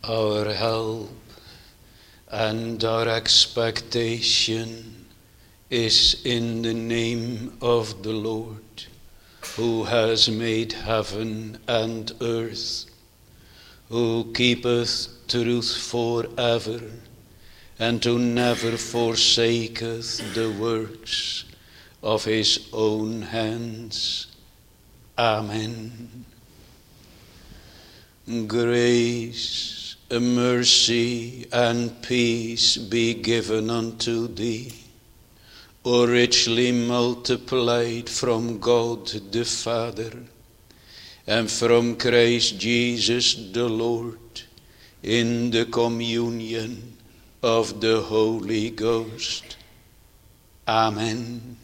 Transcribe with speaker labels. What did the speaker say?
Speaker 1: Our help and our expectation is in the name of the Lord, who has made heaven and earth, who keepeth truth forever, and who never forsaketh the works of his own hands. Amen. Grace, mercy, and peace be given unto thee, O richly multiplied from God the Father, and from Christ Jesus the Lord, in the communion of the Holy Ghost. Amen.